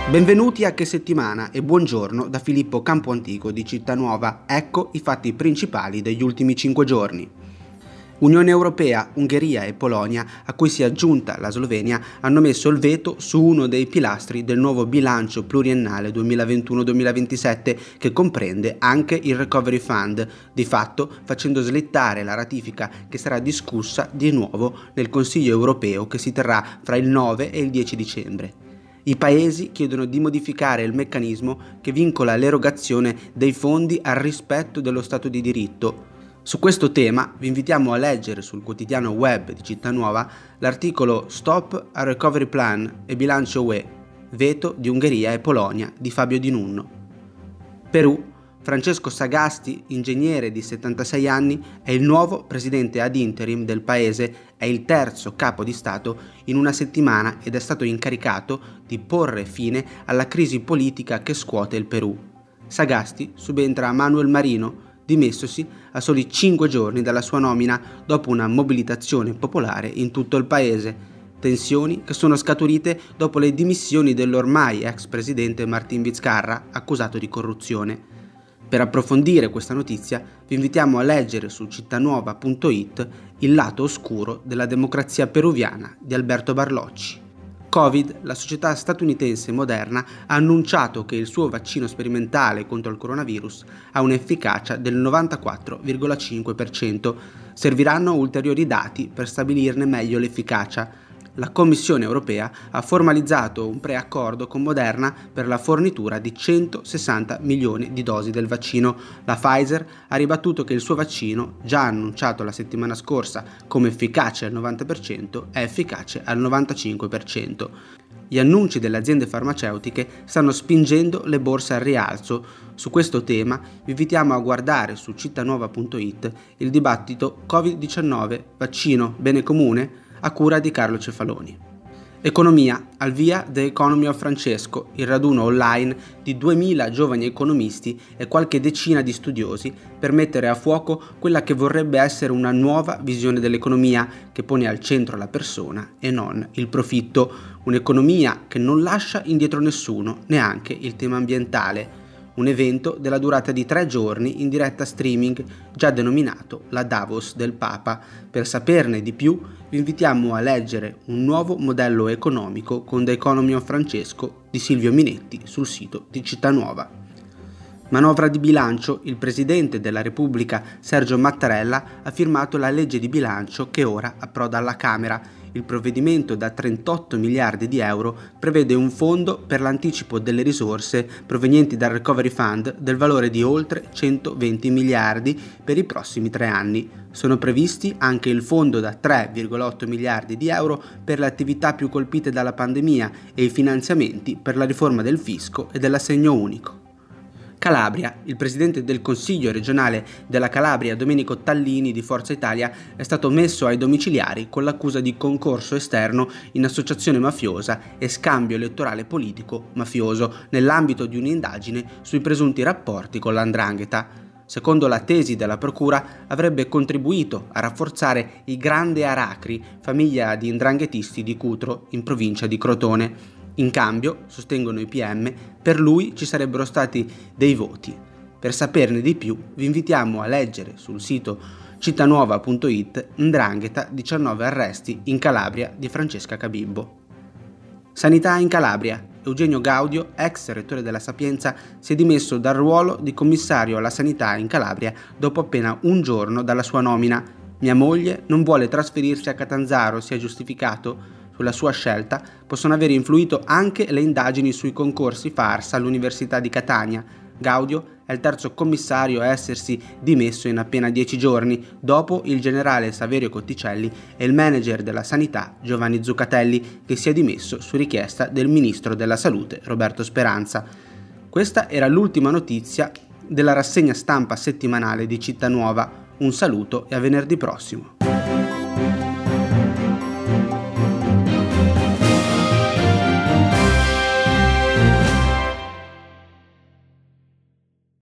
Benvenuti a Che Settimana e buongiorno da Filippo Campoantico di Città Nuova. Ecco i fatti principali degli ultimi 5 giorni. Unione Europea, Ungheria e Polonia, a cui si è aggiunta la Slovenia, hanno messo il veto su uno dei pilastri del nuovo bilancio pluriennale 2021-2027 che comprende anche il Recovery Fund, di fatto facendo slittare la ratifica che sarà discussa di nuovo nel Consiglio europeo che si terrà fra il 9 e il 10 dicembre. I paesi chiedono di modificare il meccanismo che vincola l'erogazione dei fondi al rispetto dello Stato di diritto. Su questo tema vi invitiamo a leggere sul quotidiano web di Città Nuova l'articolo Stop al Recovery Plan e Bilancio UE, veto di Ungheria e Polonia di Fabio Di Nunno. Perù, Francesco Sagasti, ingegnere di 76 anni, è il nuovo presidente ad interim del paese, è il terzo capo di Stato in una settimana ed è stato incaricato di porre fine alla crisi politica che scuote il Perù. Sagasti subentra a Manuel Marino, dimessosi a soli 5 giorni dalla sua nomina dopo una mobilitazione popolare in tutto il paese. Tensioni che sono scaturite dopo le dimissioni dell'ormai ex presidente Martín Vizcarra, accusato di corruzione. Per approfondire questa notizia vi invitiamo a leggere su cittanuova.it Il lato oscuro della democrazia peruviana di Alberto Barlocci. Covid, la società statunitense Moderna ha annunciato che il suo vaccino sperimentale contro il coronavirus ha un'efficacia del 94,5%. Serviranno ulteriori dati per stabilirne meglio l'efficacia. La Commissione europea ha formalizzato un preaccordo con Moderna per la fornitura di 160 milioni di dosi del vaccino. La Pfizer ha ribattuto che il suo vaccino, già annunciato la settimana scorsa come efficace al 90%, è efficace al 95%. Gli annunci delle aziende farmaceutiche stanno spingendo le borse al rialzo. Su questo tema vi invitiamo a guardare su cittanuova.it il dibattito Covid-19, vaccino, bene comune? A cura di Carlo Cefaloni. Economia, al via The Economy of Francesco, il raduno online di 2000 giovani economisti e qualche decina di studiosi per mettere a fuoco quella che vorrebbe essere una nuova visione dell'economia che pone al centro la persona e non il profitto, un'economia che non lascia indietro nessuno, neanche il tema ambientale. Un evento della durata di 3 giorni in diretta streaming, già denominato la Davos del Papa. Per saperne di più, vi invitiamo a leggere Un nuovo modello economico con The Economy of Francesco di Silvio Minetti sul sito di Città Nuova. Manovra di bilancio, il Presidente della Repubblica Sergio Mattarella ha firmato la legge di bilancio che ora approda alla Camera. Il provvedimento da 38 miliardi di euro prevede un fondo per l'anticipo delle risorse provenienti dal Recovery Fund del valore di oltre 120 miliardi per i prossimi 3 anni. Sono previsti anche il fondo da 3,8 miliardi di euro per le attività più colpite dalla pandemia e i finanziamenti per la riforma del fisco e dell'assegno unico. Calabria, il presidente del Consiglio regionale della Calabria, Domenico Tallini di Forza Italia, è stato messo ai domiciliari con l'accusa di concorso esterno in associazione mafiosa e scambio elettorale politico mafioso nell'ambito di un'indagine sui presunti rapporti con l''ndrangheta. Secondo la tesi della procura, avrebbe contribuito a rafforzare i Grande Aracri, famiglia di 'ndranghetisti di Cutro, in provincia di Crotone. In cambio, sostengono i PM, per lui ci sarebbero stati dei voti. Per saperne di più, vi invitiamo a leggere sul sito cittanuova.it 'Ndrangheta, 19 arresti in Calabria di Francesca Cabibbo. Sanità in Calabria. Eugenio Gaudio, ex rettore della Sapienza, si è dimesso dal ruolo di commissario alla sanità in Calabria dopo appena un giorno dalla sua nomina. Mia moglie non vuole trasferirsi a Catanzaro, si è giustificato. Sulla sua scelta possono aver influito anche le indagini sui concorsi farsa all'Università di Catania. Gaudio è il terzo commissario a essersi dimesso in appena 10 giorni, dopo il generale Saverio Cotticelli e il manager della sanità Giovanni Zuccatelli, che si è dimesso su richiesta del ministro della Salute Roberto Speranza. Questa era l'ultima notizia della rassegna stampa settimanale di Città Nuova. Un saluto e a venerdì prossimo.